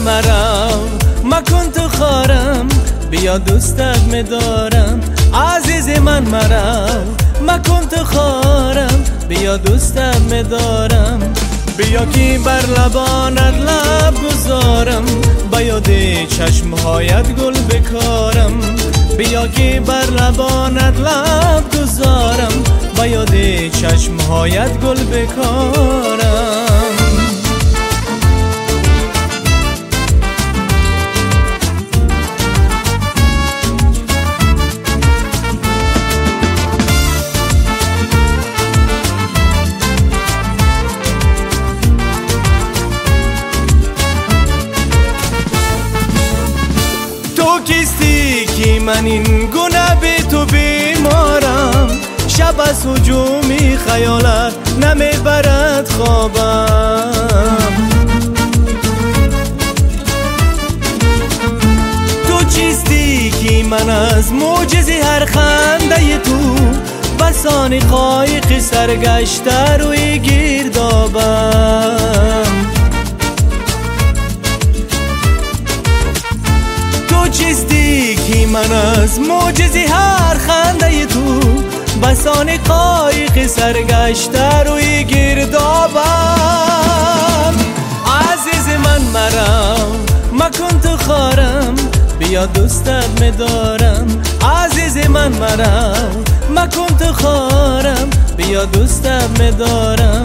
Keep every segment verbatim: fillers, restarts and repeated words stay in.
مرا مکن تو خارم، بیا دوستت می‌دارم. عزیز من مرا مکن تو خارم، بیا دوستت می‌دارم. بیا که بر لبانت لب گذارم، با یاد چشمهایت گل بکارم. بیا که بر لبانت لب گذارم، با یاد چشمهایت گل بکارم. کیستی که من این گونه به تو بیمارم؟ شب از هجومی خیالت نمیبرد خوابم. تو چیستی که من از معجزه هر خنده تو، بسان قایق سرگشته روی گردابم. چیستی که من از معجزه هر خنده تو، بسان قایق سرگشته روی گردابم. عزیز من مرا مکن تو خارم، بیا دوستت می‌دارم. عزیز من مرا مکن تو خارم، بیا دوستت می‌دارم.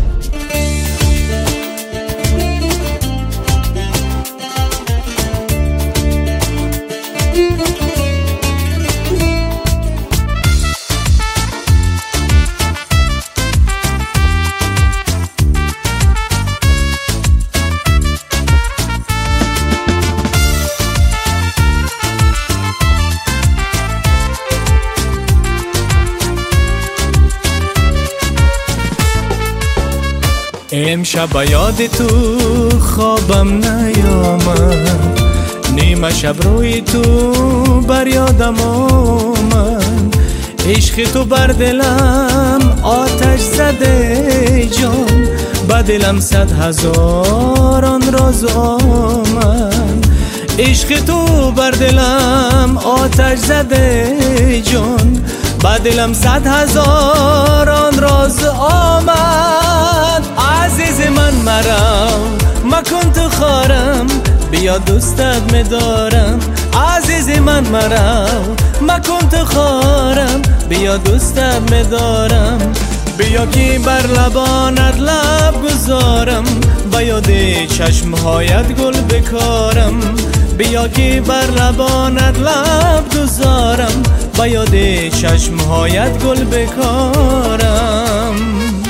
امشب با یاد تو خوابم نیامد، نیمه شب روی تو بر یادم آمد. عشق تو بر دلم آتش زده جان، با دلم صد هزاران راز آمد. عشق تو بر دلم آتش زده جان، با دلم صد هزاران راز آمد. عزیز من مرا مکن تو خارم، بیا دوستت می‌دارم. عزیز من مرا مکن تو خارم، بیا دوستت می‌دارم. بیا که بر لبانت لب گذارم، با یاد چشمهایت گل بکارم. بیا که بر لبانت لب گذارم، با یاد چشمهایت گل بکارم.